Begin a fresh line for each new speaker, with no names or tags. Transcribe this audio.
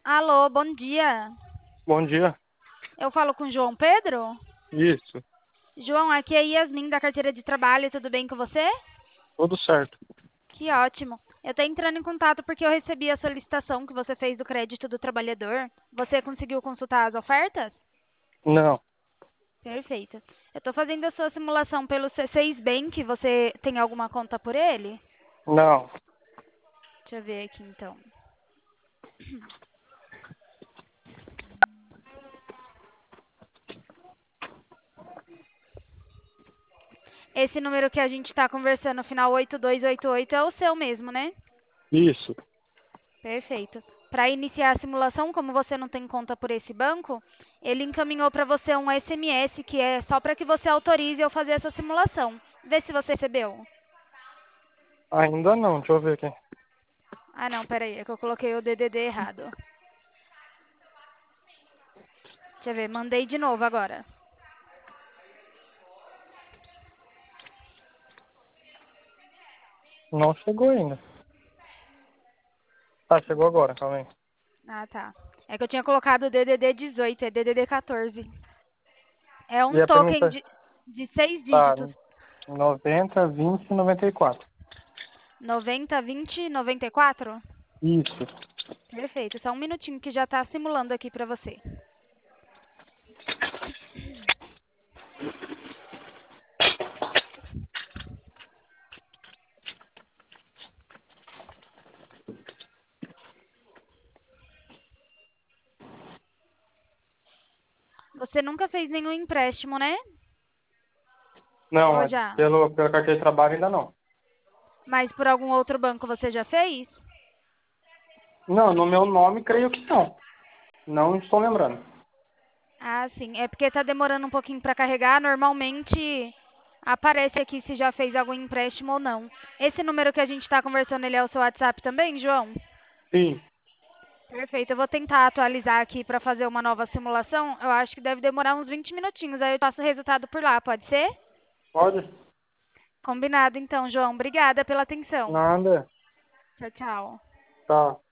Alô, bom dia.
Bom dia.
Eu falo com o João Pedro?
Isso,
João, aqui é Yasmin da carteira de trabalho, tudo bem com você?
tudo certo.
Que ótimo. Eu estou entrando em contato porque eu recebi a solicitação que você fez do crédito do trabalhador. Você conseguiu consultar as ofertas?
Não,
Perfeito. Eu estou fazendo a sua simulação pelo C6 Bank. Você tem alguma conta por ele?
não.
Deixa eu ver aqui então. Esse número que a gente está conversando, final 8288, é o seu mesmo, né?
Isso.
Perfeito. Para iniciar a simulação, como você não tem conta por esse banco, ele encaminhou para você um SMS que é só para que você autorize eu fazer essa simulação. Vê se você recebeu.
Ainda não, deixa eu ver aqui.
Ah, não, peraí, é que eu coloquei o DDD errado. Deixa eu ver, mandei de novo agora.
Não chegou ainda. Tá, chegou agora, calma aí.
Ah, tá. É que eu tinha colocado o DDD 18, é DDD 14. É
E
um
a
token
pergunta
de 6
tá
dígitos.
90, 20, 94.
90, 20, 94?
Isso.
Perfeito, só um minutinho que já está simulando aqui para você. Você nunca fez nenhum empréstimo, né?
Não,
Ou
é
já?
pelo carteira de trabalho ainda não.
Mas por algum outro banco você já fez?
Não, no meu nome creio que não. Não estou lembrando.
Ah, sim. É porque está demorando um pouquinho para carregar. Normalmente aparece aqui se já fez algum empréstimo ou não. Esse número que a gente está conversando, ele é o seu WhatsApp também, João?
Sim,
Perfeito. Eu vou tentar atualizar aqui para fazer uma nova simulação. Eu acho que deve demorar uns 20 minutinhos. Aí eu passo o resultado por lá, pode ser?
pode?
Combinado, então, João. Obrigada pela atenção.
Nada.
Tchau, tchau.
Tá.